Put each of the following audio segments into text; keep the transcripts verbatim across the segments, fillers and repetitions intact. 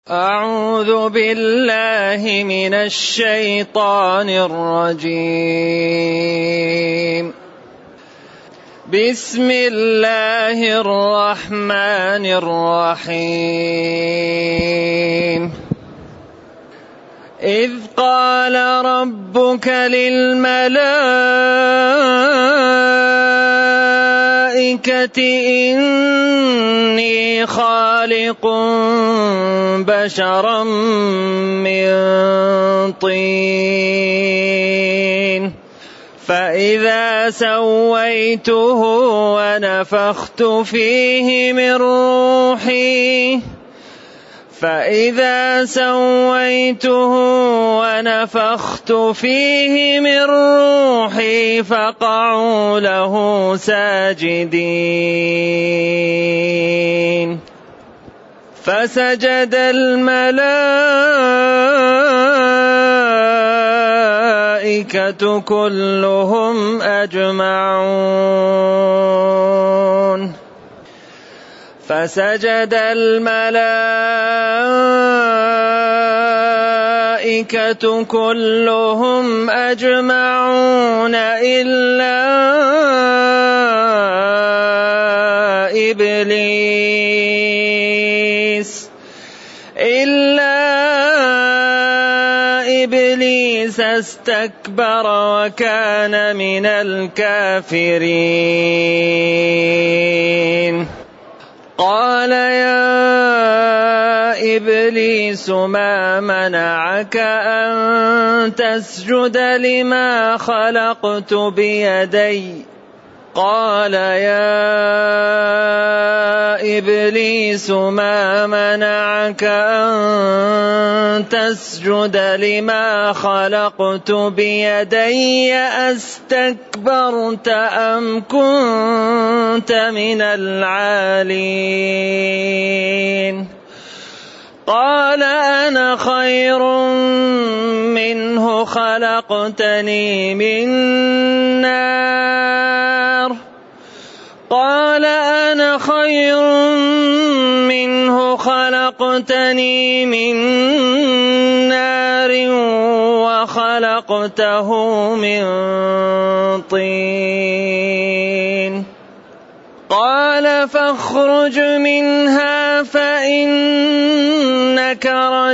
أعوذ بالله من الشيطان الرجيم. بسم الله الرحمن الرحيم. إذ قال ربك للملائكة إني خالق بشرا من طين فإذا سويته ونفخت فيه من روحي فإذا سويته ونفخت فيه من روحي فقعوا له ساجدين فسجد الملائكة كلهم أجمعون فسجد الملائكة كلهم أجمعون إلا إبليس إلا إبليس استكبر وكان من الكافرين. قال يا إبليس ما منعك أن تسجد لما خلقت بيدي قال يا إبليس ما منعك أن تسجد لما خلقت بيدي أستكبرت أم كنت من العالين قال أنا خير منه خلقتني من نار قال أنا خير منه خلقتني من نار وخلقته من طين قال فاخرج منها فإنك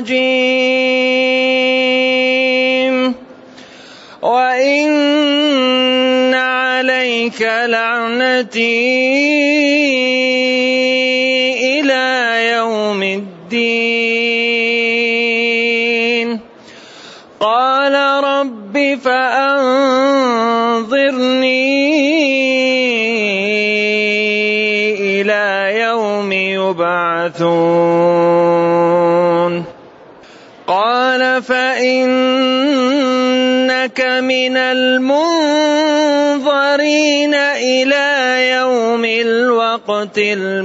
رجيم وإن عليك لعنتي إلى يوم الدين قال رب فأنظرني إلى يوم يبعثون قال فإنك من المنظرين إلى يوم الوقت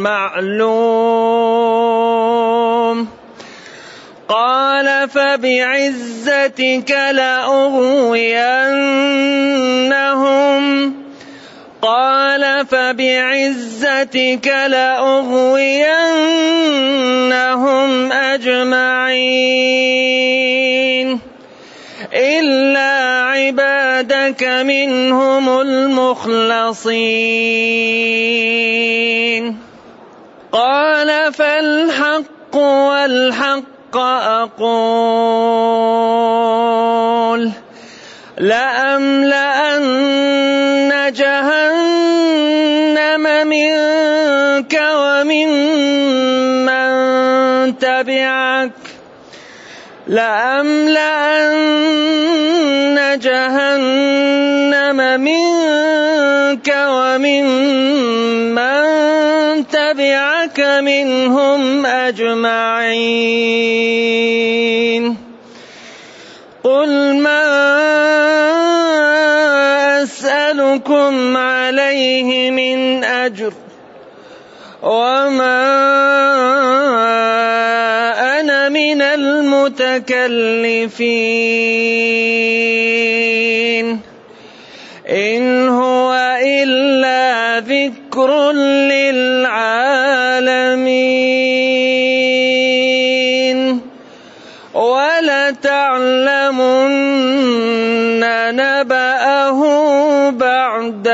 المعلوم قال فبعزتك لأغوينهم قال فبعزتك لأغوينهم أجمعين إلا عبادك منهم المخلصين قال فالحق والحق أقول لأملأن جهنم منك ومن من تبعك لأملأن جهنم منك ومن من تبعك منهم أجمعين قل ما أسألكم عليه من أجر وما أنا من المتكلفين إن هو إلا ذكر للعالمين. لَتَعْلَمُنَّ نَبَأَهُ بَعْدَ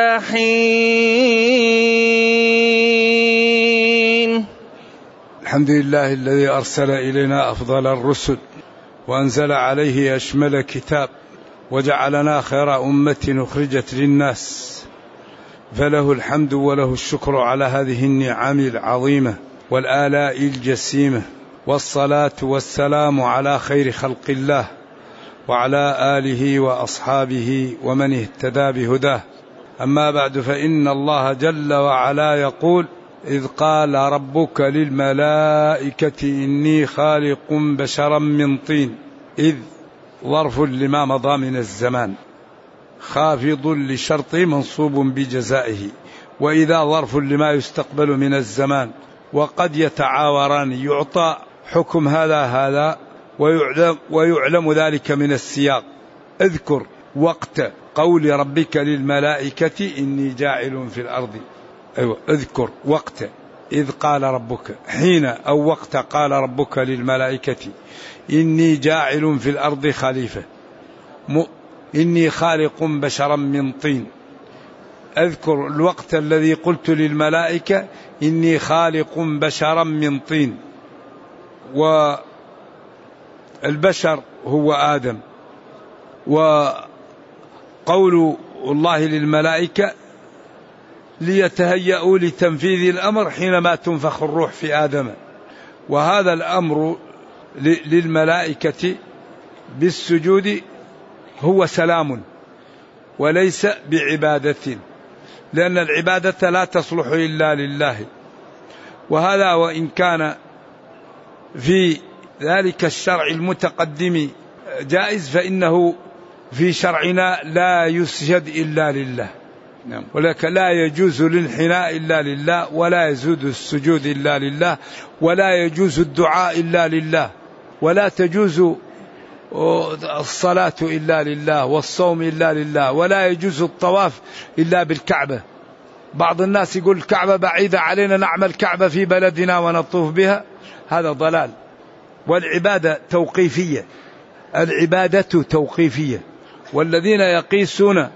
حِينٍ. الحمد لله الذي أرسل إلينا أفضل الرسل وأنزل عليه أشمل كتاب وجعلنا خير أمة أخرجت للناس، فله الحمد وله الشكر على هذه النعم العظيمة والآلاء الجسيمة، والصلاة والسلام على خير خلق الله وعلى آله وأصحابه ومن اهتدى بهداه. أما بعد، فإن الله جل وعلا يقول: إذ قال ربك للملائكة إني خالق بشرا من طين. إذ ظرف لما مضى من الزمان، خافض لشرط منصوب بجزائه، وإذا ظرف لما يستقبل من الزمان، وقد يتعاوران، يعطى حكم هذا هذا ويعلم, ويعلم ذلك من السياق. اذكر وقت قول ربك للملائكة إني جاعل في الأرض. أيوة، اذكر وقت إذ قال ربك، حين أو وقت قال ربك للملائكة إني جاعل في الأرض خليفة، م... إني خالق بشرا من طين. أذكر الوقت الذي قلت للملائكة إني خالق بشرا من طين، والبشر هو آدم. وقول الله للملائكة ليتهيأوا لتنفيذ الأمر حينما تنفخ الروح في آدم، وهذا الأمر للملائكة بالسجود هو سلام وليس بعبادة، لأن العبادة لا تصلح إلا لله. وهذا وإن كان في ذلك الشرع المتقدم جائز، فإنه في شرعنا لا يسجد إلا لله، ولكن لا يجوز الانحناء إلا لله، ولا يجوز السجود إلا لله، ولا يجوز الدعاء إلا لله، ولا تجوز الصلاة إلا لله، والصوم إلا لله، ولا يجوز الطواف إلا بالكعبة. بعض الناس يقول الكعبة بعيدة علينا، نعمل كعبة في بلدنا ونطوف بها، هذا ضلال. والعبادة توقيفية، العبادة توقيفية، والذين يقيسون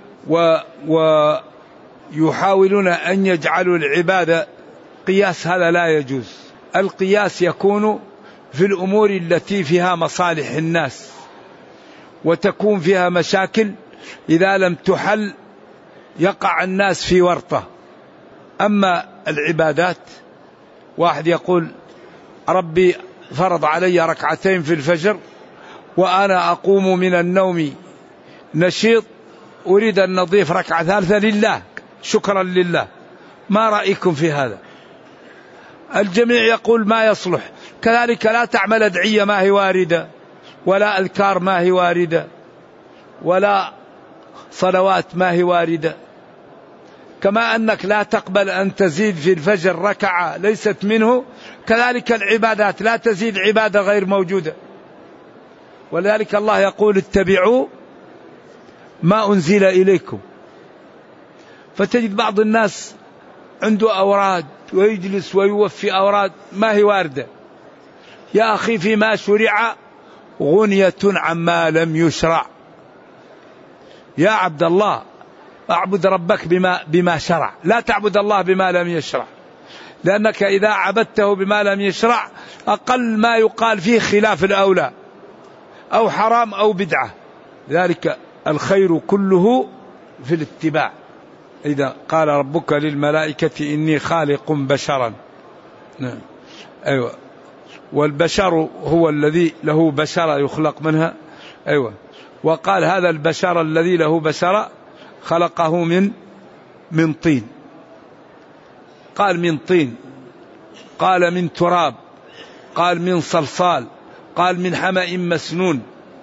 ويحاولون أن يجعلوا العبادة قياس، هذا لا يجوز. القياس يكون في الأمور التي فيها مصالح الناس وتكون فيها مشاكل، إذا لم تحل يقع الناس في ورطة. أما العبادات، واحد يقول ربي فرض علي ركعتين في الفجر وأنا أقوم من النوم نشيط، أريد أن نضيف ركعة ثالثة لله شكرا لله، ما رأيكم في هذا؟ الجميع يقول ما يصلح. كذلك لا تعمل أدعية ما هي واردة، ولا أذكار ما هي واردة، ولا صلوات ما هي واردة. كما أنك لا تقبل أن تزيد في الفجر ركعة ليست منه، كذلك العبادات لا تزيد عبادة غير موجودة. ولذلك الله يقول اتبعوا ما أنزل إليكم. فتجد بعض الناس عنده أوراد ويجلس ويوفي أوراد ما هي واردة. يا أخي فيما شرع غنية عما لم يشرع. يا عبد الله اعبد ربك بما, بما شرع، لا تعبد الله بما لم يشرع، لأنك إذا عبدته بما لم يشرع أقل ما يقال فيه خلاف الأولى أو حرام أو بدعة. ذلك الخير كله في الاتباع. إذا قال ربك للملائكة إني خالق بشرا، أيوة، والبشر هو الذي له بشرة يخلق منها، أيوة، وقال هذا البشر الذي له بشرة خلقه من من طين، قال من طين، قال من تراب، قال من صلصال، قال من حمأ مسنون.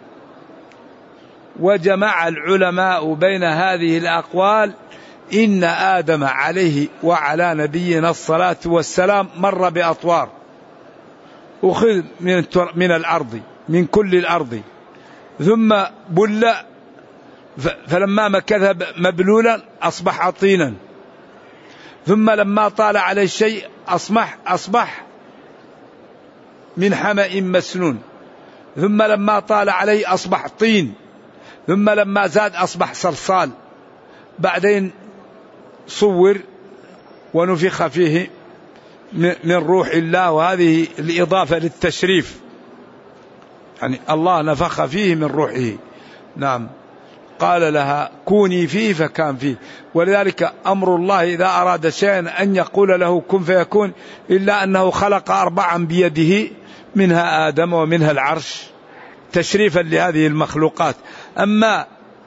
وجمع العلماء بين هذه الأقوال إن آدم عليه وعلى نبينا الصلاة والسلام مر بأطوار، أخذ من من الأرض، من كل الأرض، ثم بل، فلما مكث مبلولا أصبح طينا، ثم لما طال عليه الشيء أصبح أصبح من حمأ مسنون، ثم لما طال عليه أصبح طين، ثم لما زاد أصبح صلصال، بعدين صور ونفخ فيه من روح الله، وهذه الإضافة للتشريف، يعني الله نفخ فيه من روحه. نعم. قال لها كوني فيه فكان فيه. ولذلك أمر الله إذا أراد شيئا أن يقول له كن فيكون، إلا أنه خلق أربعا بيده، منها آدم ومنها العرش، تشريفا لهذه المخلوقات. أما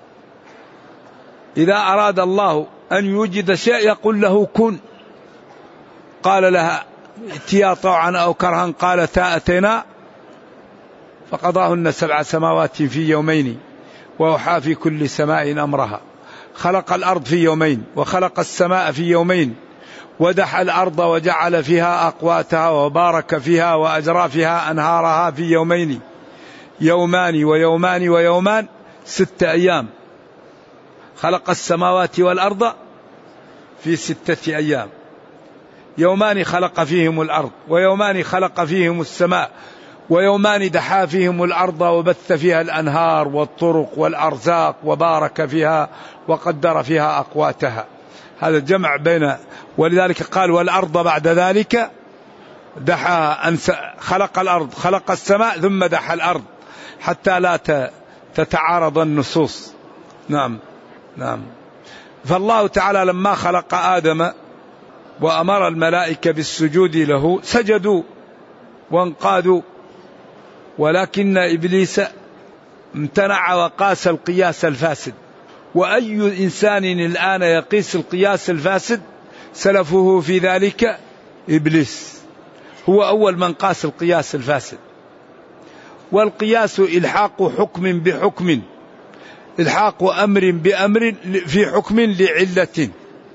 إذا أراد الله أن يوجد شيء يقول له كن. قال لها ائتيا طوعا أو كرها قالتا أتينا فقضاهن سبع سماوات في يومين وأوحى في كل سماء أمرها. خلق الأرض في يومين وخلق السماء في يومين، ودح الأرض وجعل فيها أقواتها وبارك فيها وأجرى فيها أنهارها في يومين، يومان ويومان ويومان، ست أيام. خلق السماوات والأرض في ستة أيام، يومان خلق فيهم الأرض، ويومان خلق فيهم السماء، ويومان دحى فيهم الأرض وبث فيها الأنهار والطرق والأرزاق وبارك فيها وقدر فيها أقواتها. هذا جمع بين، ولذلك قال والأرض بعد ذلك دحاها، خلق الأرض خلق السماء ثم دحى الأرض حتى لا تتعارض النصوص. نعم نعم. فالله تعالى لما خلق آدم وأمر الملائكة بالسجود له سجدوا وانقادوا، ولكن إبليس امتنع وقاس القياس الفاسد. وأي إنسان الآن يقيس القياس الفاسد سلفه في ذلك إبليس، هو أول من قاس القياس الفاسد. والقياس إلحاق حكم بحكم، إلحاق أمر بأمر في حكم لعلة.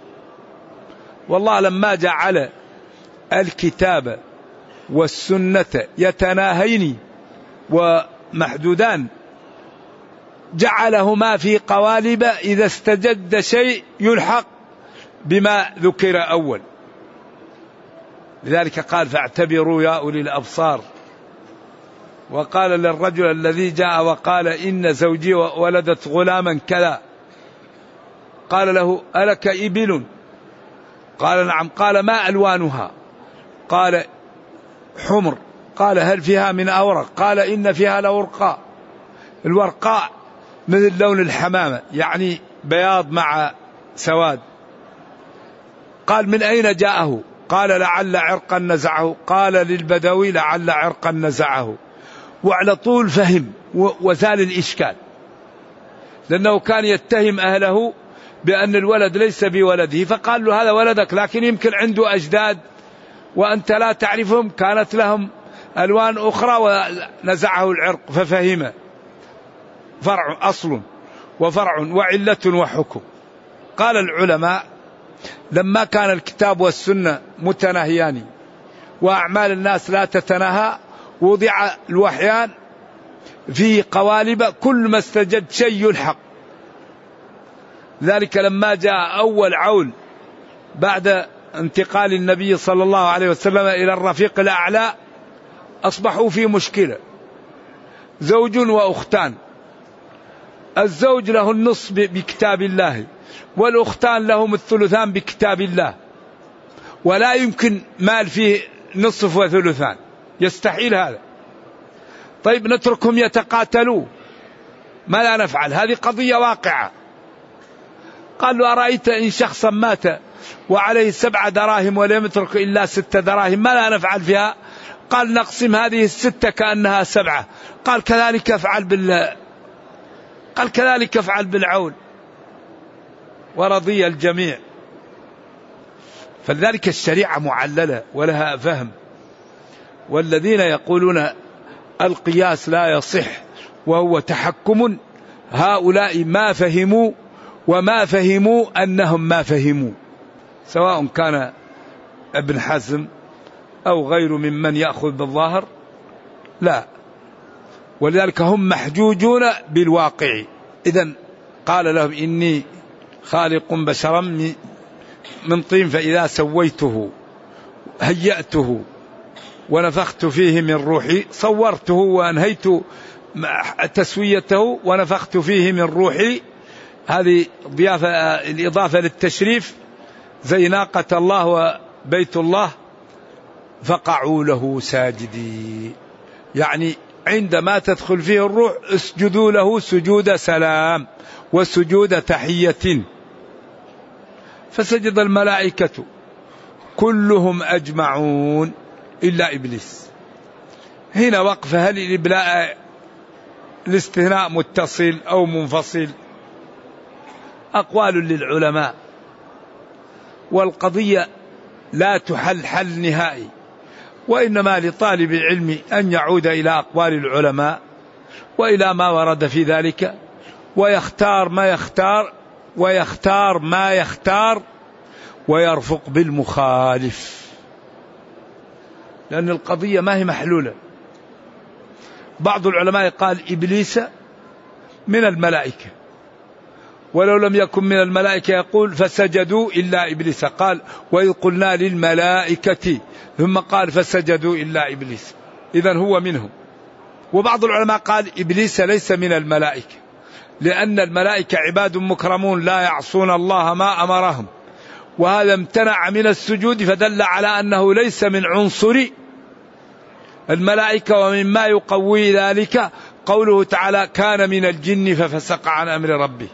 والله لما جعل الكتاب والسنة يتناهين ومحدودان جعلهما في قوالب إذا استجد شيء يلحق بما ذكر أول. لذلك قال فاعتبروا يا أولي الأبصار. وقال للرجل الذي جاء وقال إن زوجي ولدت غلاما كذا، قال له ألك إبل؟ قال نعم. قال ما ألوانها؟ قال حمر. قال هل فيها من أورق؟ قال إن فيها لورقاء. الورقاء مثل لون الحمامة، يعني بياض مع سواد. قال من أين جاءه؟ قال لعل عرقا نزعه. قال للبدوي لعل عرقا نزعه. وعلى طول فهم وزال الإشكال، لأنه كان يتهم أهله بأن الولد ليس بولده، فقال له هذا ولدك لكن يمكن عنده أجداد وأنت لا تعرفهم كانت لهم ألوان أخرى ونزعه العرق ففهم. فرع أصل وفرع وعلة وحكم. قال العلماء لما كان الكتاب والسنة متناهيان وأعمال الناس لا تتناهى وضع الوحيان في قوالب كل ما استجد شيء يلحق. ذلك لما جاء أول عول بعد انتقال النبي صلى الله عليه وسلم إلى الرفيق الأعلى أصبحوا في مشكلة، زوج وأختان. الزوج له النصف بكتاب الله والأختان لهم الثلثان بكتاب الله، ولا يمكن مال فيه نصف وثلثان، يستحيل هذا. طيب نتركهم يتقاتلوا، ما لا نفعل؟ هذه قضية واقعة. قال له أرأيت إن شخصا مات وعليه سبع دراهم ولم يترك إلا ست دراهم، ما لا نفعل فيها؟ قال نقسم هذه الستة كأنها سبعة. قال كذلك افعل بال قال كذلك افعل بالعون. ورضي الجميع. فلذلك الشريعة معللة ولها فهم. والذين يقولون القياس لا يصح وهو تحكم، هؤلاء ما فهموا وما فهموا أنهم ما فهموا، سواء كان ابن حزم أو غير ممن يأخذ بالظاهر، لا. ولذلك هم محجوجون بالواقع. إذن قال لهم إني خالق بشرا من طين فإذا سويته هيأته ونفخت فيه من روحي، صورته وأنهيت تسويته ونفخت فيه من روحي، هذه ضيافة الإضافة للتشريف، زي ناقة الله وبيت الله، فقعوا له ساجدين، يعني عندما تدخل فيه الروح اسجدوا له سجود سلام وسجود تحية. فسجد الملائكة كلهم أجمعون إلا إبليس. هنا وقف، هل الإبلاء الاستثناء متصل أو منفصل؟ أقوال للعلماء، والقضية لا تحل حل نهائي، وإنما لطالب العلم أن يعود إلى أقوال العلماء وإلى ما ورد في ذلك، ويختار ما يختار ويختار ما يختار ويرفق بالمخالف، لأن القضية ما هي محلولة. بعض العلماء قال إبليس من الملائكة، ولو لم يكن من الملائكة يقول فسجدوا إلا إبليس، قال وإذ قلنا للملائكة، ثم قال فسجدوا إلا إبليس، إذن هو منهم. وبعض العلماء قال إبليس ليس من الملائكة، لأن الملائكة عباد مكرمون لا يعصون الله ما أمرهم، وهذا امتنع من السجود، فدل على أنه ليس من عنصر الملائكة. ومما يقوي ذلك قوله تعالى كان من الجن ففسق عن أمر ربه.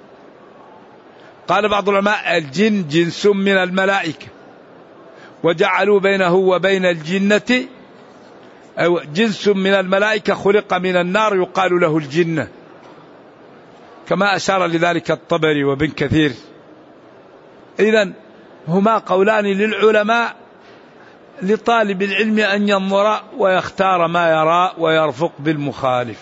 قال بعض العلماء الجن جنس من الملائكة، وجعلوا بينه وبين الجنة أو جنس من الملائكة خلق من النار يقال له الجنة، كما أشار لذلك الطبري وابن كثير. إذن هما قولان للعلماء، لطالب العلم أن ينظر ويختار ما يرى ويرفق بالمخالف.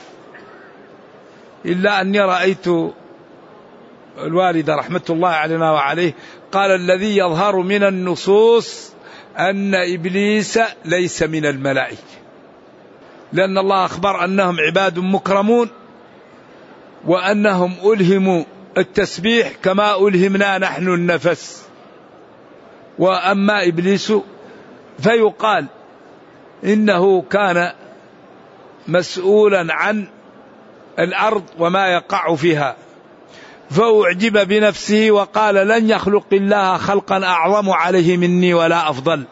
إلا أني رأيت الوالد رحمة الله علينا وعليه قال الذي يظهر من النصوص أن إبليس ليس من الملائكة، لأن الله أخبر أنهم عباد مكرمون، وأنهم ألهموا التسبيح كما ألهمنا نحن النفس. وأما إبليس فيقال إنه كان مسؤولا عن الأرض وما يقع فيها، فأعجب بنفسه وقال لن يخلق الله خلقا أعظم عليه مني ولا أفضل،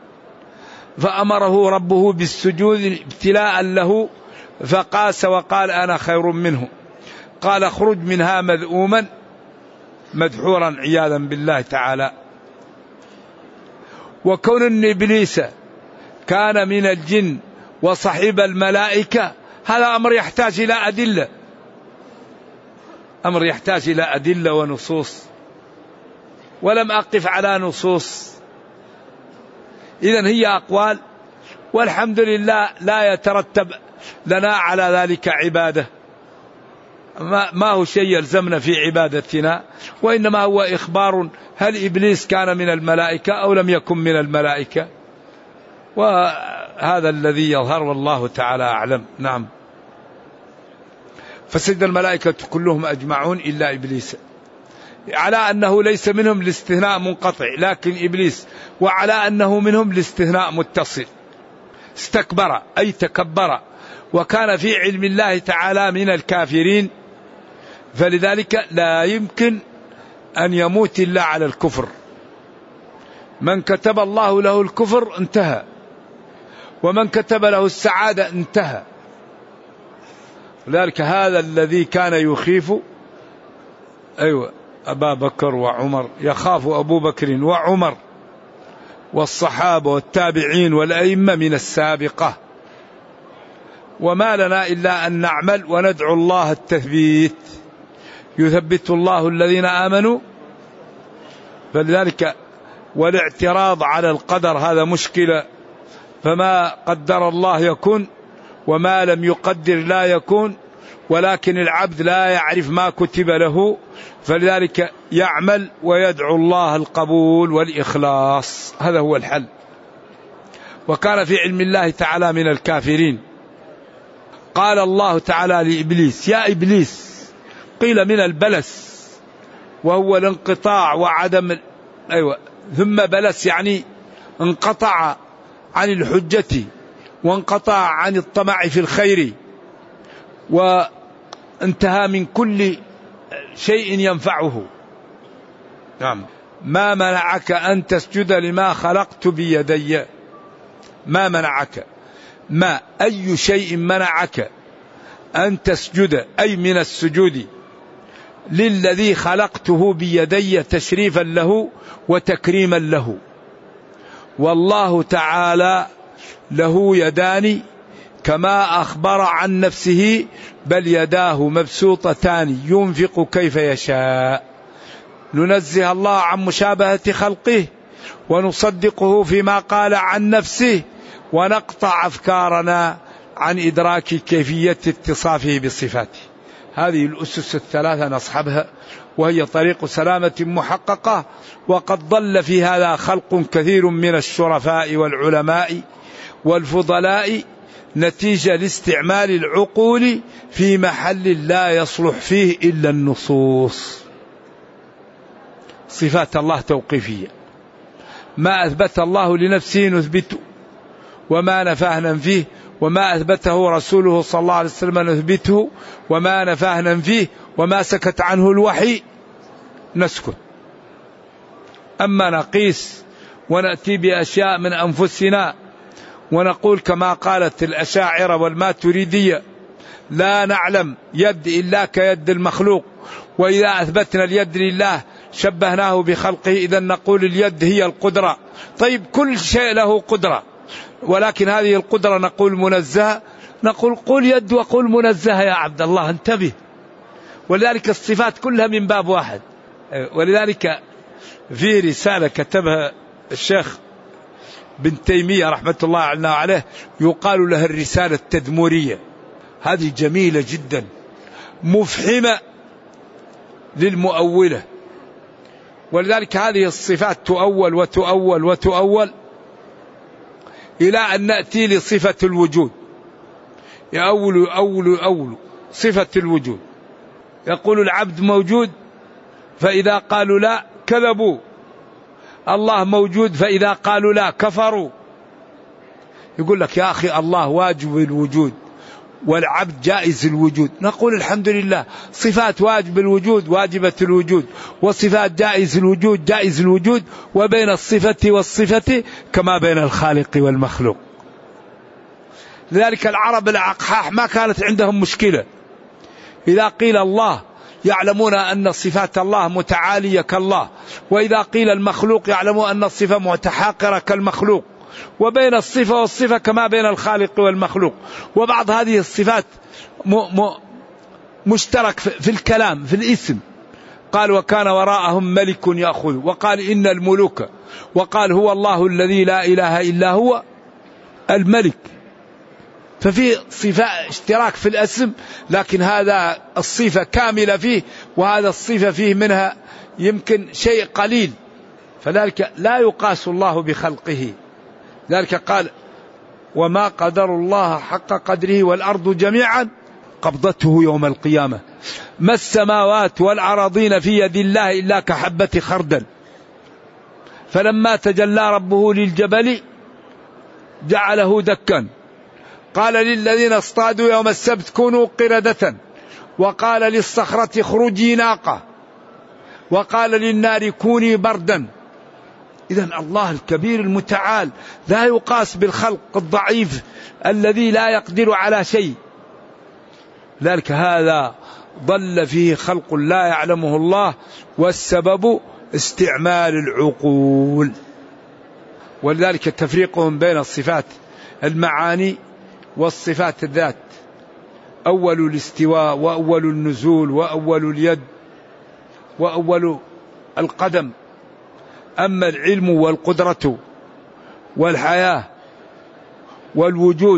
فأمره ربه بالسجود ابتلاء له، فقاس وقال أنا خير منه، قال اخرج منها مذءوما مدحورا عياذا بالله تعالى. وكون أن إبليس كان من الجن وصحب الملائكة هذا أمر يحتاج إلى أدلة، أمر يحتاج إلى أدلة ونصوص، ولم أقف على نصوص. إذن هي أقوال، والحمد لله لا يترتب لنا على ذلك عبادة، ما هو شيء يلزمنا في عبادتنا، وإنما هو إخبار هل إبليس كان من الملائكة أو لم يكن من الملائكة، وهذا الذي يظهر والله تعالى أعلم. نعم. فسجد الملائكة كلهم أجمعون إلا إبليس، على أنه ليس منهم الاستثناء منقطع، لكن إبليس وعلى أنه منهم الاستثناء متصل. استكبر أي تكبر، وكان في علم الله تعالى من الكافرين، فلذلك لا يمكن أن يموت إلا على الكفر. من كتب الله له الكفر انتهى، ومن كتب له السعادة انتهى. لذلك هذا الذي كان يخيف أيوة أبا بكر وعمر، يخاف أبو بكر وعمر والصحابة والتابعين والأئمة من السابقة. وما لنا إلا أن نعمل وندعو الله التثبيت، يثبت الله الذين آمنوا. فلذلك والاعتراض على القدر هذا مشكلة، فما قدر الله يكون وما لم يقدر لا يكون، ولكن العبد لا يعرف ما كتب له، فلذلك يعمل ويدعو الله القبول والإخلاص، هذا هو الحل. وكان في علم الله تعالى من الكافرين. قال الله تعالى لإبليس يا إبليس، قيل من البلس وهو الانقطاع وعدم أيوة ثم بلس يعني انقطع عن الحجة وانقطع عن الطمع في الخير، وانتهى من كل شيء ينفعه. نعم. ما منعك أن تسجد لما خلقت بيدي؟ ما منعك، ما أي شيء منعك أن تسجد، أي من السجود للذي خلقته بيدي تشريفا له وتكريما له. والله تعالى له يدان كما أخبر عن نفسه، بل يداه مبسوطتان ينفق كيف يشاء. ننزه الله عن مشابهة خلقه ونصدقه فيما قال عن نفسه، ونقطع أفكارنا عن إدراك كيفية اتصافه بصفاته. هذه الأسس الثلاثة نصحبها، وهي طريق سلامة محققة. وقد ضل في هذا خلق كثير من الشرفاء والعلماء والفضلاء نتيجة لاستعمال العقول في محل لا يصلح فيه إلا النصوص. صفات الله توقيفية، ما أثبت الله لنفسه نثبته، وما نفاه ننفيه، وما أثبته رسوله صلى الله عليه وسلم نثبته، وما نفاه ننفيه، وما سكت عنه الوحي نسكت. أما نقيس ونأتي بأشياء من أنفسنا ونقول كما قالت الأشاعرة والماتريدية لا نعلم يد إلا كيد المخلوق، وإذا أثبتنا اليد لله شبهناه بخلقه، إذا نقول اليد هي القدرة. طيب كل شيء له قدرة، ولكن هذه القدرة نقول منزهة، نقول قل يد وقل منزهة يا عبد الله، انتبه. ولذلك الصفات كلها من باب واحد. ولذلك في رسالة كتبها الشيخ بن تيمية رحمة الله عليه يقال لها الرسالة التدمرية، هذه جميلة جدا مفحمة للمؤولة. ولذلك هذه الصفات تؤول وتؤول وتؤول إلى أن نأتي لصفة الوجود. يأول يؤول يؤول صفة الوجود، يقول العبد موجود، فإذا قالوا لا كذبوا. الله موجود، فإذا قالوا لا كفروا. يقول لك يا أخي الله واجب الوجود والعبد جائز الوجود، نقول الحمد لله، صفات واجب الوجود واجبة الوجود، وصفات جائز الوجود جائز الوجود، وبين الصفة والصفة كما بين الخالق والمخلوق. لذلك العرب الأقحاح ما كانت عندهم مشكلة، إذا قيل الله يعلمون أن صفات الله متعالية كالله، وإذا قيل المخلوق يعلمون أن الصفة متحاقرة كالمخلوق، وبين الصفة والصفة كما بين الخالق والمخلوق. وبعض هذه الصفات م م مشترك في الكلام في الاسم، قال وكان وراءهم ملك يأخذ، وقال إن الملوك، وقال هو الله الذي لا إله إلا هو الملك. ففي صفة اشتراك في الاسم، لكن هذا الصفة كاملة فيه، وهذا الصفة فيه منها يمكن شيء قليل، فذلك لا يقاس الله بخلقه. ذلك قال وما قدر الله حق قدره والأرض جميعا قبضته يوم القيامة ما السماوات والأراضين في يد الله إلا كحبة خردل فلما تجلى ربه للجبل جعله دكا قال للذين اصطادوا يوم السبت كونوا قردة وقال للصخرة اخرجي ناقة وقال للنار كوني بردا. إذن الله الكبير المتعال لا يقاس بالخلق الضعيف الذي لا يقدر على شيء. ذلك هذا ضل فيه خلق لا يعلمه الله، والسبب استعمال العقول. ولذلك تفريقهم بين الصفات المعاني والصفات الذات، أول الاستواء وأول النزول وأول اليد وأول القدم. أما العلم والقدرة والحياة والوجود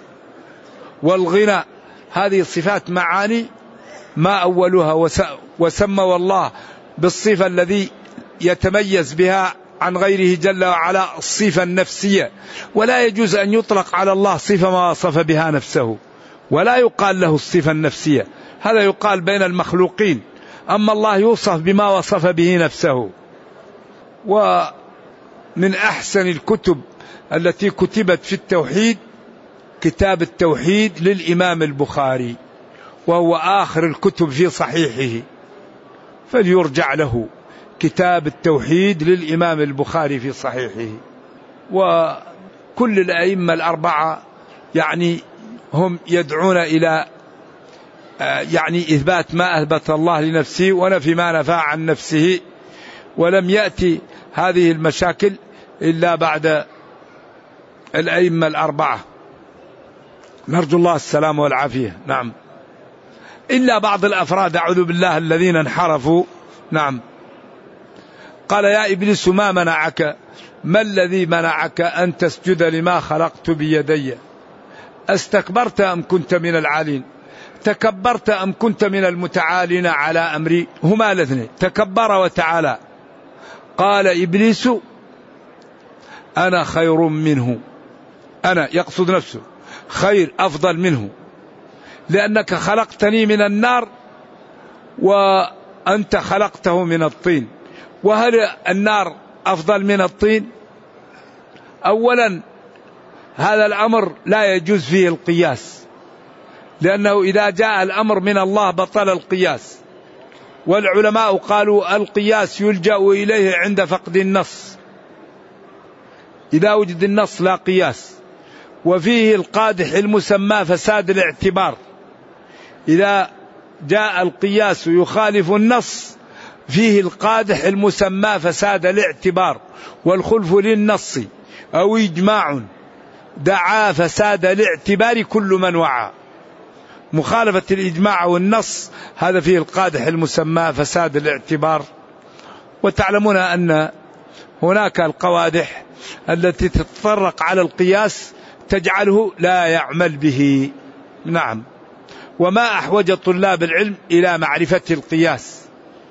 والغنى هذه الصفات معاني ما أولها، وسمى الله بالصفة الذي يتميز بها عن غيره جل وعلا الصفة النفسية، ولا يجوز أن يطلق على الله صفة ما وصف بها نفسه، ولا يقال له الصفة النفسية، هذا يقال بين المخلوقين. أما الله يوصف بما وصف به نفسه. ومن أحسن الكتب التي كتبت في التوحيد كتاب التوحيد للإمام البخاري، وهو آخر الكتب في صحيحه، فليرجع له كتاب التوحيد للإمام البخاري في صحيحه. وكل الأئمة الأربعة يعني هم يدعون إلى يعني إثبات ما أثبت الله لنفسه ونفي ما نفى عن نفسه، ولم يأتي هذه المشاكل إلا بعد الأئمة الأربعة، نرجو الله السلام والعافية. نعم، إلا بعض الأفراد أعوذ بالله الذين انحرفوا. نعم، قال يا إبليس ما منعك، ما الذي منعك أن تسجد لما خلقت بيدي؟ استكبرت أم كنت من العالين؟ تكبرت أم كنت من المتعالين على أمري؟ هما الاثنين، تكبر وتعالى. قال إبليس أنا خير منه، أنا يقصد نفسه، خير أفضل منه، لأنك خلقتني من النار وأنت خلقته من الطين. وهل النار أفضل من الطين؟ أولا هذا الأمر لا يجوز فيه القياس، لأنه إذا جاء الأمر من الله بطل القياس. والعلماء قالوا القياس يلجأ إليه عند فقد النص، إذا وجد النص لا قياس. وفيه القادح المسمى فساد الاعتبار، إذا جاء القياس يخالف النص فيه القادح المسمى فساد الاعتبار. والخلف للنص أو إجماع دعا فساد الاعتبار كل من وعى. مخالفة الإجماع والنص هذا فيه القادح المسمى فساد الاعتبار. وتعلمون أن هناك القوادح التي تتطرق على القياس تجعله لا يعمل به. نعم، وما أحوج طلاب العلم إلى معرفة القياس،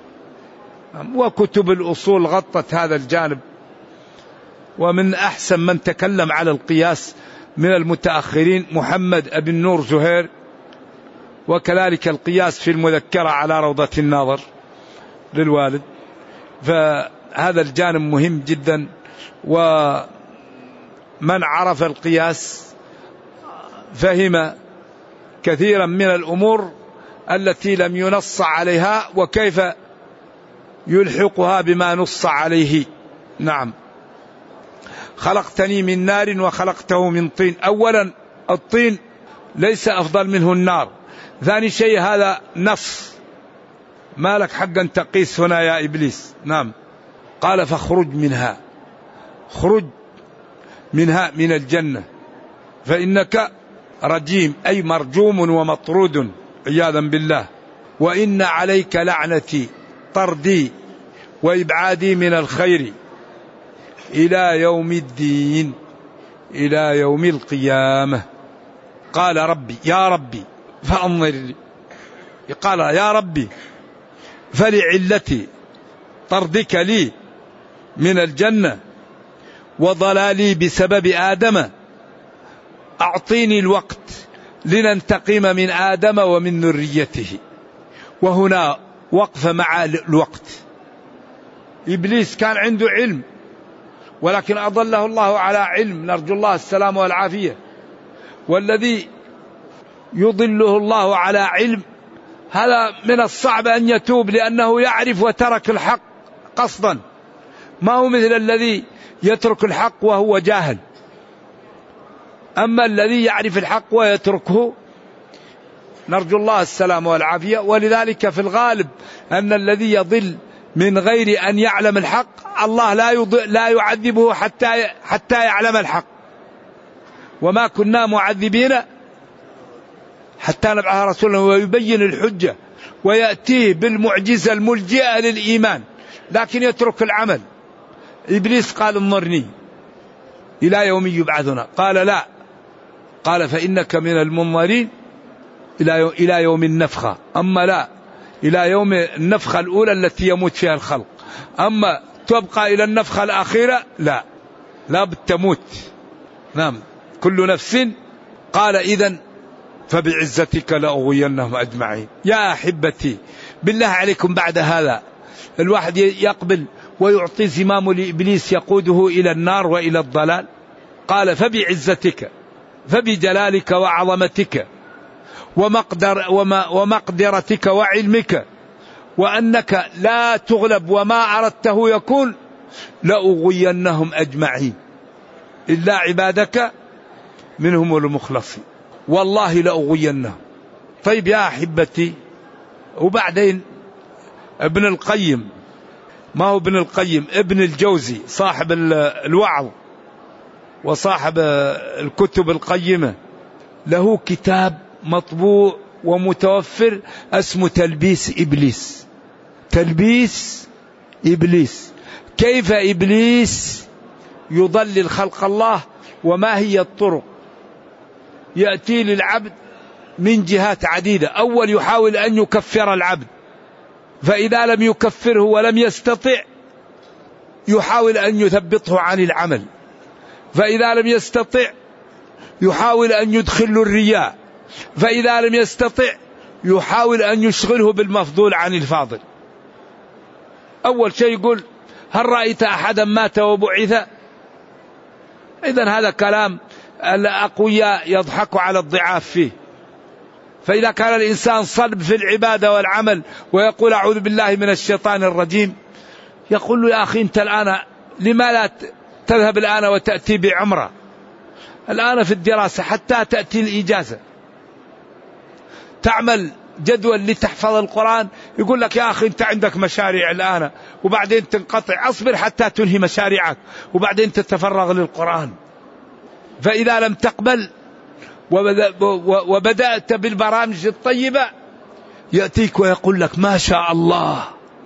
وكتب الأصول غطت هذا الجانب. ومن أحسن من تكلم على القياس من المتأخرين محمد أبي النور زهير، وكذلك القياس في المذكرة على روضة الناظر للوالد. فهذا الجانب مهم جدا، ومن عرف القياس فهم كثيرا من الأمور التي لم ينص عليها وكيف يلحقها بما نص عليه. نعم، خلقتني من نار وخلقته من طين. أولا الطين ليس أفضل منه النار. ثاني شيء هذا نص، ما لك حق أن تقيس هنا يا إبليس. نعم، قال فاخرج منها، خرج منها من الجنة فإنك رجيم أي مرجوم ومطرود عياذا بالله، وإن عليك لعنتي طردي وإبعادي من الخير إلى يوم الدين، إلى يوم القيامة. قال ربي يا ربي فأنظر لي، قال يا ربي فلعلتي طردك لي من الجنة وضلالي بسبب آدم أعطيني الوقت لننتقم من آدم ومن ذريته. وهنا وقف مع الوقت. إبليس كان عنده علم ولكن أضله الله على علم، نرجو الله السلام والعافية. والذي يضله الله على علم هذا من الصعب أن يتوب، لأنه يعرف وترك الحق قصدا، ما هو مثل الذي يترك الحق وهو جاهل. أما الذي يعرف الحق ويتركه نرجو الله السلام والعافية. ولذلك في الغالب أن الذي يضل من غير أن يعلم الحق الله لا لا يعذبه حتى حتى يعلم الحق. وما كنا معذبين حتى نبعث رسولا ويبين الحجة ويأتيه بالمعجزة الملجئة للإيمان، لكن يترك العمل. إبليس قال انظرني إلى يوم يبعثنا، قال لا، قال فإنك من المنظرين إلى يوم النفخة. أما لا، إلى يوم النفخة الأولى التي يموت فيها الخلق، أما تبقى إلى النفخة الأخيرة لا، لا بتموت. نعم، كل نفس. قال إذن فبعزتك لأغوينهم أجمعين. يا أحبتي بالله عليكم بعد هذا الواحد يقبل ويعطي زمام لإبليس يقوده إلى النار وإلى الضلال؟ قال فبعزتك، فبجلالك وعظمتك ومقدر ومقدرتك وعلمك وأنك لا تغلب وما أردته يكون لأغوينهم أجمعين إلا عبادك منهم المخلصين والله لأغوينهم. طيب يا أحبتي، وبعدين ابن القيم، ما هو ابن القيم، ابن الجوزي صاحب الوعظ وصاحب الكتب القيمة، له كتاب مطبوع ومتوفر اسمه تلبيس إبليس. تلبيس إبليس، كيف إبليس يضلل خلق الله وما هي الطرق. يأتي للعبد من جهات عديدة. أول يحاول أن يكفر العبد، فإذا لم يكفره ولم يستطع يحاول أن يثبطه عن العمل، فإذا لم يستطع يحاول أن يدخل الرياء، فإذا لم يستطع يحاول أن يشغله بالمفضول عن الفاضل. أول شيء يقول هل رأيت أحدا مات وبعث؟ إذن هذا كلام الأقوياء يضحك على الضعاف فيه. فإذا كان الإنسان صلب في العبادة والعمل ويقول أعوذ بالله من الشيطان الرجيم، يقول له يا أخي أنت الآن لما لا تذهب الآن وتأتي بعمرة الآن في الدراسة حتى تأتي الإجازة، تعمل جدول لتحفظ القرآن. يقول لك يا أخي أنت عندك مشاريع الآن وبعدين تنقطع، أصبر حتى تنهي مشاريعك وبعدين تتفرغ للقرآن. فإذا لم تقبل وبدأت بالبرامج الطيبة يأتيك ويقول لك ما شاء الله،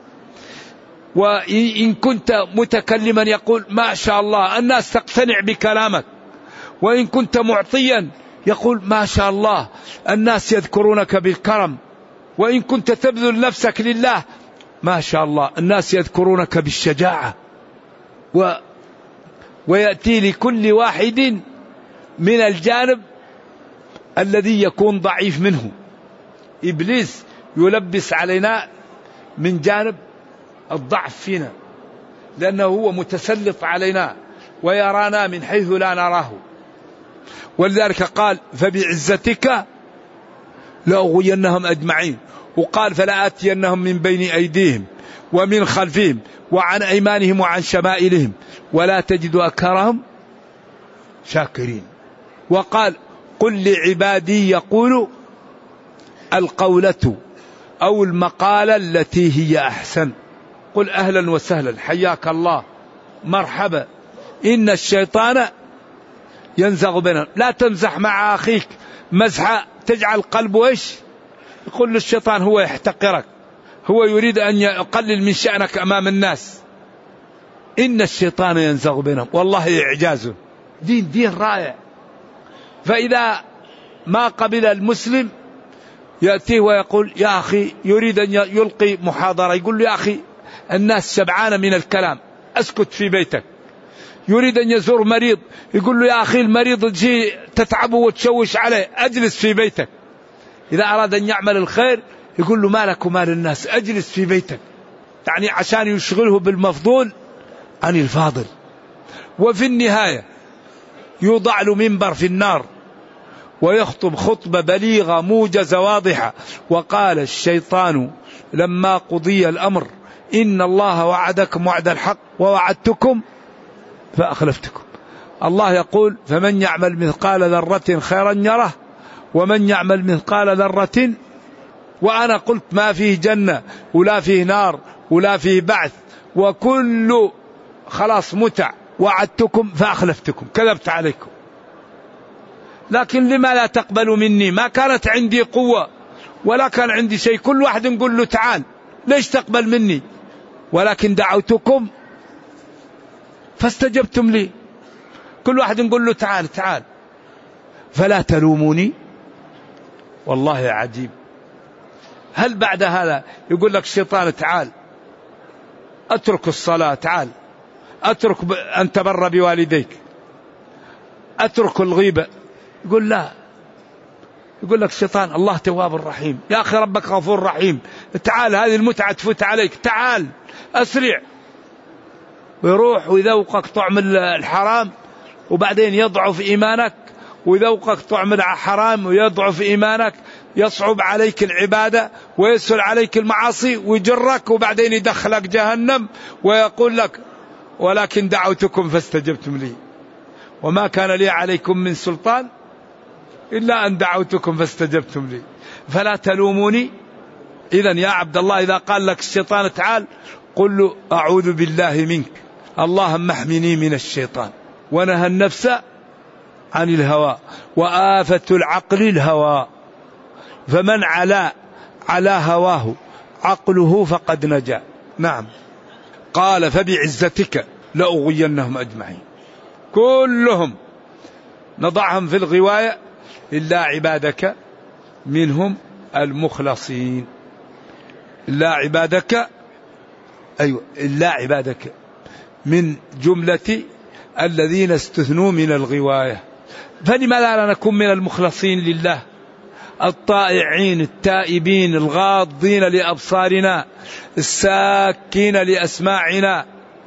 وإن كنت متكلما يقول ما شاء الله الناس تقتنع بكلامك، وإن كنت معطيا يقول ما شاء الله الناس يذكرونك بالكرم، وإن كنت تبذل نفسك لله ما شاء الله الناس يذكرونك بالشجاعة. و ويأتي لكل واحد من الجانب الذي يكون ضعيف منه. إبليس يلبس علينا من جانب الضعف فينا، لأنه هو متسلط علينا ويرانا من حيث لا نراه. ولذلك قال فبعزتك لأغوينهم أجمعين، وقال فلآتينهم من بين أيديهم ومن خلفهم وعن أيمانهم وعن شمائلهم ولا تجد أكثرهم شاكرين. وقال قل لعبادي يقولوا القولة أو المقالة التي هي أحسن. قل أهلا وسهلا حياك الله مرحبا، إن الشيطان ينزغ بينهم. لا تمزح مع أخيك مزحة تجعل قلبه إيش؟ يقول للشيطان هو يحتقرك، هو يريد أن يقلل من شأنك أمام الناس. إن الشيطان ينزغ بينهم، والله إعجازه دين دين رائع. فإذا ما قبل المسلم يأتيه ويقول يا أخي يريد أن يلقي محاضرة، يقول له يا أخي الناس شبعانة من الكلام أسكت في بيتك. يريد أن يزور مريض، يقول له يا أخي المريض تجي تتعبه وتشوش عليه أجلس في بيتك. إذا أراد أن يعمل الخير يقول له مالك ومال الناس أجلس في بيتك، يعني عشان يشغله بالمفضول عن الفاضل. وفي النهاية يوضع له منبر في النار ويخطب خطبة بليغة موجزة واضحة. وقال الشيطان لما قضي الأمر إن الله وعدكم وعد الحق ووعدتكم فأخلفتكم. الله يقول فمن يعمل مثقال ذرة خيرا يره ومن يعمل مثقال ذرة. وأنا قلت ما فيه جنة ولا فيه نار ولا فيه بعث، وكل خلاص متع، وعدتكم فأخلفتكم، كذبت عليكم. لكن لما لا تقبلوا مني؟ ما كانت عندي قوة ولا كان عندي شيء، كل واحد نقول له تعال ليش تقبل مني؟ ولكن دعوتكم فاستجبتم لي. كل واحد نقول له تعال تعال فلا تلوموني. والله عجيب. هل بعد هذا يقول لك الشيطان تعال اترك الصلاة، تعال اترك أن تبر بوالديك، اترك الغيبة؟ يقول لا. يقول لك الشيطان الله تواب الرحيم، يا أخي ربك غفور رحيم، تعال هذه المتعة تفوت عليك، تعال أسرع. ويروح ويذوقك طعم الحرام وبعدين يضعف إيمانك وذوقك طعم حرام ويضعف إيمانك، يصعب عليك العبادة ويسهل عليك المعاصي ويجرك، وبعدين يدخلك جهنم ويقول لك ولكن دعوتكم فاستجبتم لي وما كان لي عليكم من سلطان إلا أن دعوتكم فاستجبتم لي فلا تلوموني. إذن يا عبد الله إذا قال لك الشيطان تعال قل له أعوذ بالله منك، اللهم احمني من الشيطان. ونهى النفس عن الهوى، وآفة العقل الهوى، فمن علا على هواه عقله فقد نجا. نعم. قال فبعزتك لأغوينهم أجمعين، كلهم نضعهم في الغواية إلا عبادك منهم المخلصين. إلا عبادك، أيوة إلا عبادك من جملة الذين استثنوا من الغواية. فلماذا لا نكون من المخلصين لله الطائعين التائبين الغاضين لأبصارنا الساكين لأسماعنا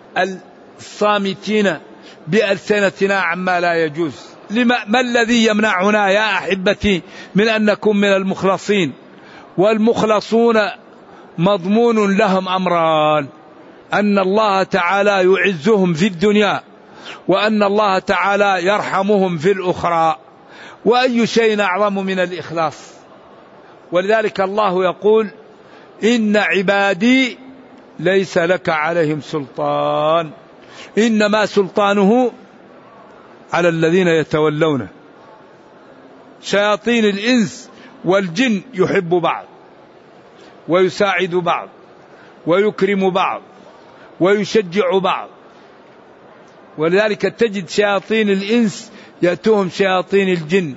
الصامتين بألسنتنا عما لا يجوز؟ لما ما الذي يمنعنا يا أحبتي من أن نكون من المخلصين؟ والمخلصون مضمون لهم أمران: أن الله تعالى يعزهم في الدنيا، وأن الله تعالى يرحمهم في الأخرى. وأي شيء أعظم من الإخلاص؟ ولذلك الله يقول إن عبادي ليس لك عليهم سلطان، إنما سلطانه على الذين يتولونه. شياطين الإنس والجن يحب بعض ويساعد بعض ويكرم بعض ويشجع بعض. ولذلك تجد شياطين الإنس يأتوهم شياطين الجن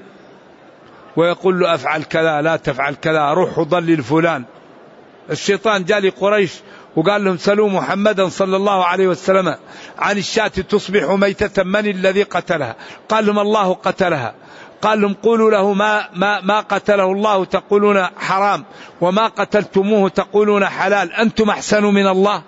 ويقول له أفعل كذا لا تفعل كذا، روح ضلل فلان. الشيطان جاء لقريش وقال لهم سلوا محمدا صلى الله عليه وسلم عن الشاة تصبح ميتة من الذي قتلها؟ قال لهم الله قتلها. قال لهم قولوا له ما, ما, ما قتله الله تقولون حرام، وما قتلتموه تقولون حلال، أنتم أحسن من الله.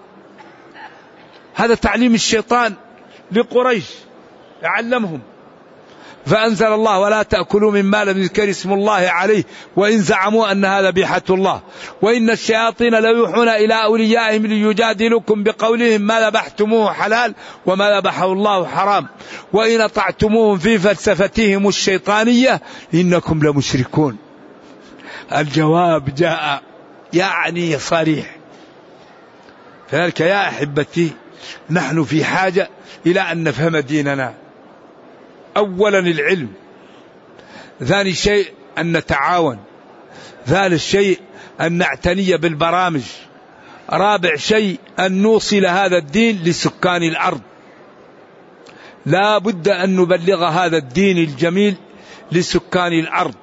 هذا تعليم الشيطان لقريش يعلمهم. فأنزل الله ولا تأكلوا مما لم يذكر اسم الله عليه وإن زعموا أن هذا بيحة الله وإن الشياطين ليوحون إلى أوليائهم ليجادلوكم بقولهم ما ذبحتموه حلال وما ذبحه الله حرام وإن أطعتموهم في فلسفتهم الشيطانية إنكم لمشركون. الجواب جاء يعني صريح. فذلك يا أحبتي نحن في حاجة إلى أن نفهم ديننا. أولا العلم، ثاني شيء أن نتعاون، ثالث شيء أن نعتني بالبرامج، رابع شيء أن نوصل هذا الدين لسكان الأرض. لا بد أن نبلغ هذا الدين الجميل لسكان الأرض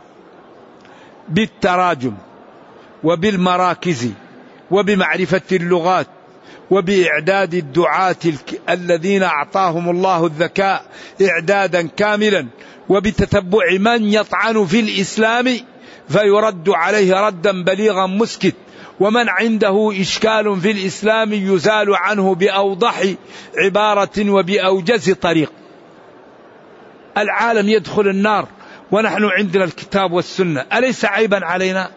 بالتراجم وبالمراكز وبمعرفة اللغات وبإعداد الدعاة الذين أعطاهم الله الذكاء إعدادا كاملا، وبتتبع من يطعن في الإسلام فيرد عليه ردا بليغا مسكت، ومن عنده إشكال في الإسلام يزال عنه بأوضح عبارة وبأوجز طريق. العالم يدخل النار ونحن عندنا الكتاب والسنة، أليس عيبا علينا؟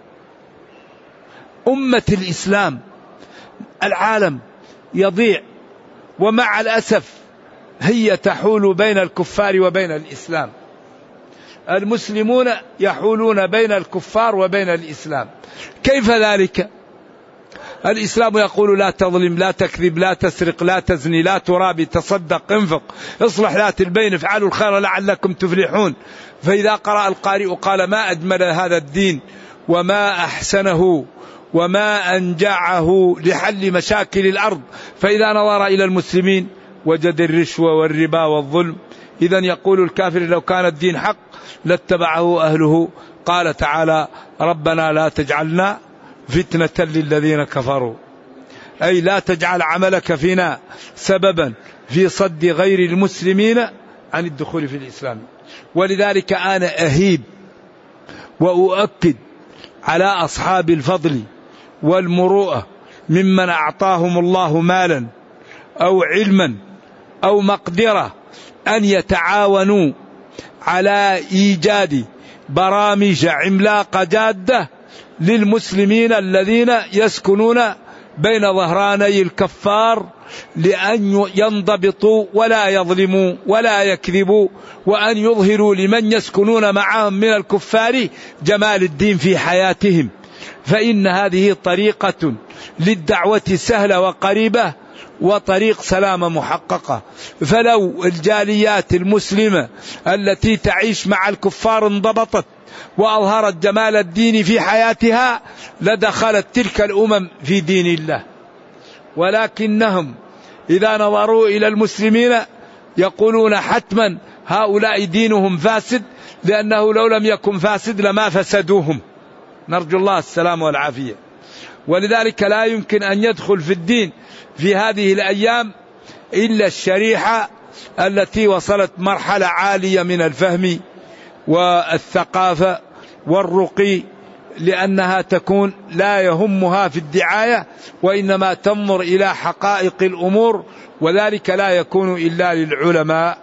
أمة الإسلام العالم يضيع، ومع الأسف هي تحول بين الكفار وبين الإسلام. المسلمون يحولون بين الكفار وبين الإسلام. كيف ذلك؟ الإسلام يقول لا تظلم لا تكذب لا تسرق لا تزني لا ترابي تصدق انفق اصلح ذات البين افعلوا الخير لعلكم تفلحون. فإذا قرأ القارئ قال ما أجمل هذا الدين وما أحسنه وما أنجعه لحل مشاكل الأرض. فإذا نظر إلى المسلمين وجد الرشوة والربا والظلم. إذن يقول الكافر لو كان الدين حق لاتبعه أهله. قال تعالى ربنا لا تجعلنا فتنة للذين كفروا، أي لا تجعل عملك فينا سببا في صد غير المسلمين عن الدخول في الإسلام. ولذلك أنا أهيب وأؤكد على أصحاب الفضل والمروءة ممن أعطاهم الله مالا أو علما أو مقدرة أن يتعاونوا على إيجاد برامج عملاقة جادة للمسلمين الذين يسكنون بين ظهراني الكفار، لأن ينضبطوا ولا يظلموا ولا يكذبوا، وأن يظهروا لمن يسكنون معهم من الكفار جمال الدين في حياتهم. فإن هذه طريقة للدعوة سهلة وقريبة وطريق سلامة محققة. فلو الجاليات المسلمة التي تعيش مع الكفار انضبطت وأظهرت جمال الدين في حياتها لدخلت تلك الأمم في دين الله، ولكنهم إذا نظروا إلى المسلمين يقولون حتما هؤلاء دينهم فاسد، لأنه لو لم يكن فاسد لما فسدوهم. نرجو الله السلام والعافية. ولذلك لا يمكن أن يدخل في الدين في هذه الأيام إلا الشريحة التي وصلت مرحلة عالية من الفهم والثقافة والرقي، لأنها تكون لا يهمها في الدعاية وإنما تنظر إلى حقائق الأمور، وذلك لا يكون إلا للعلماء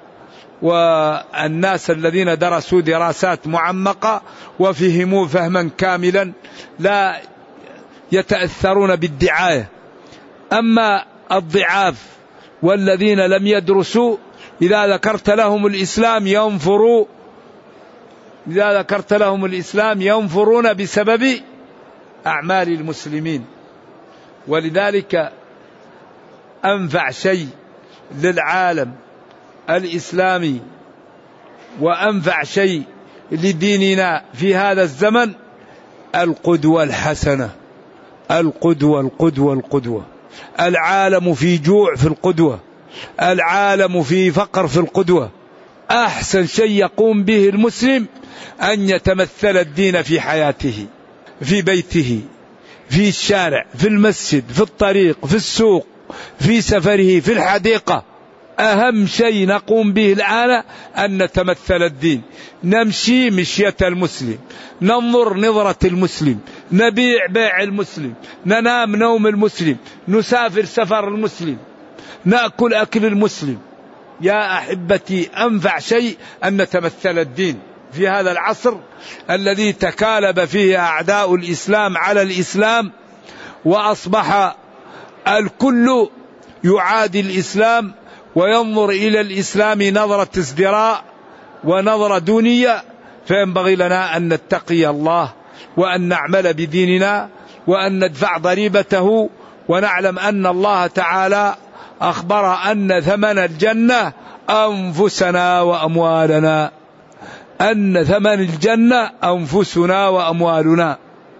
والناس الذين درسوا دراسات معمقة وفهموا فهما كاملا، لا يتأثرون بالدعاية. أما الضعاف والذين لم يدرسوا إذا ذكرت لهم الإسلام ينفروا إذا ذكرت لهم الإسلام ينفرون بسبب أعمال المسلمين. ولذلك أنفع شيء للعالم الإسلامي وأنفع شيء لديننا في هذا الزمن القدوة الحسنة. القدوة القدوة القدوة. العالم في جوع في القدوة، العالم في فقر في القدوة. أحسن شيء يقوم به المسلم أن يتمثل الدين في حياته، في بيته، في الشارع، في المسجد، في الطريق، في السوق، في سفره، في الحديقة. أهم شيء نقوم به الآن أن نتمثل الدين، نمشي مشية المسلم، ننظر نظرة المسلم، نبيع بيع المسلم، ننام نوم المسلم، نسافر سفر المسلم، نأكل أكل المسلم. يا أحبتي أنفع شيء أن نتمثل الدين في هذا العصر الذي تكالب فيه أعداء الإسلام على الإسلام، وأصبح الكل يعادي الإسلام وينظر إلى الإسلام نظرة ازدراء ونظرة دونية. فينبغي لنا أن نتقي الله وأن نعمل بديننا وأن ندفع ضريبته، ونعلم أن الله تعالى أخبر أن ثمن الجنة أنفسنا وأموالنا، أن ثمن الجنة أنفسنا وأموالنا.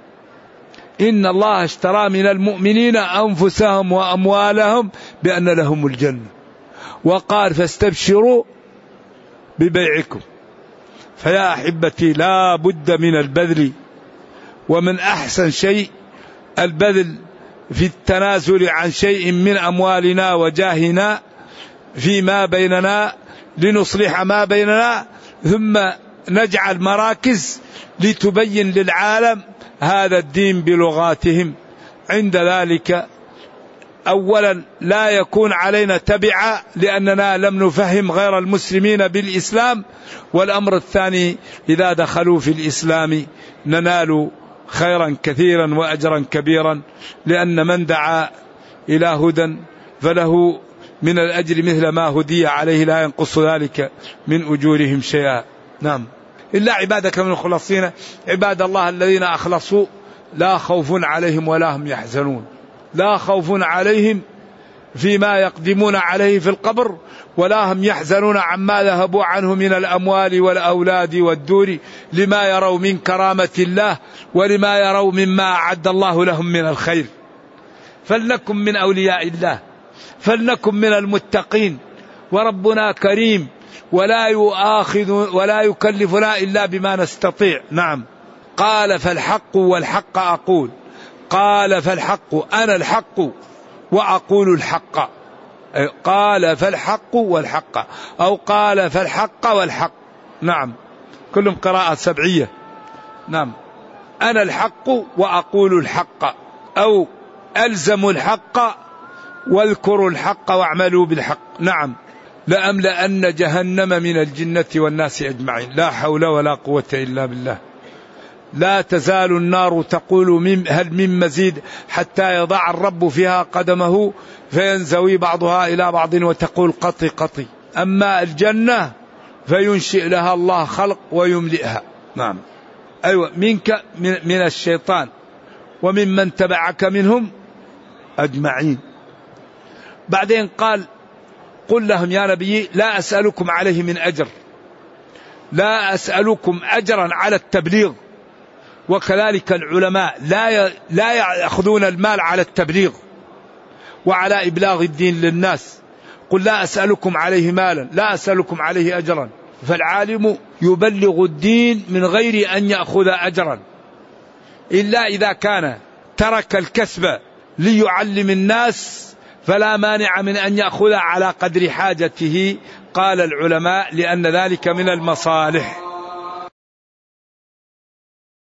إن الله اشترى من المؤمنين أنفسهم وأموالهم بأن لهم الجنة، وقال فاستبشروا ببيعكم. فيا أحبتي لا بد من البذل، ومن أحسن شيء البذل في التنازل عن شيء من أموالنا وجاهنا فيما بيننا لنصلح ما بيننا، ثم نجعل مراكز لتبين للعالم هذا الدين بلغاتهم. عند ذلك أولا لا يكون علينا تبعا لأننا لم نفهم غير المسلمين بالإسلام، والأمر الثاني إذا دخلوا في الإسلام ننال خيرا كثيرا وأجرا كبيرا، لأن من دعا إلى هدى فله من الأجر مثل ما هدي عليه لا ينقص ذلك من أجورهم شيئا. نعم. إلا عبادك من الخلصين، عباد الله الذين أخلصوا لا خوف عليهم ولا هم يحزنون، لا خوف عليهم فيما يقدمون عليه في القبر، ولا هم يحزنون عما ذهبوا عنه من الأموال والأولاد والدور، لما يروا من كرامة الله ولما يروا مما أعد الله لهم من الخير. فلنكن من أولياء الله، فلنكن من المتقين، وربنا كريم ولا يؤاخذ ولا يكلفنا إلا بما نستطيع. نعم. قال فالحق والحق أقول، قال فالحق أنا الحق وأقول الحق. قال فالحق والحق، أو قال فالحق والحق. نعم، كلهم قراءة سبعية. نعم. أنا الحق وأقول الحق، أو ألزموا الحق واذكروا الحق واعملوا بالحق. نعم. لأملأن جهنم من الجنة والناس أجمعين. لا حول ولا قوة إلا بالله. لا تزال النار تقول من هل من مزيد حتى يضع الرب فيها قدمه فينزوي بعضها إلى بعض وتقول قطي قطي. أما الجنة فينشئ لها الله خلق ويملئها. نعم. أيوة منك من الشيطان ومن من تبعك منهم أجمعين. بعدين قال قل لهم يا نبي لا أسألكم عليه من أجر، لا أسألكم أجرا على التبليغ. وكذلك العلماء لا لا يأخذون المال على التبليغ وعلى إبلاغ الدين للناس. قل لا أسألكم عليه مالا، لا أسألكم عليه أجرا. فالعالم يبلغ الدين من غير أن يأخذ أجرا، إلا إذا كان ترك الكسب ليعلم الناس فلا مانع من أن يأخذ على قدر حاجته. قال العلماء لأن ذلك من المصالح.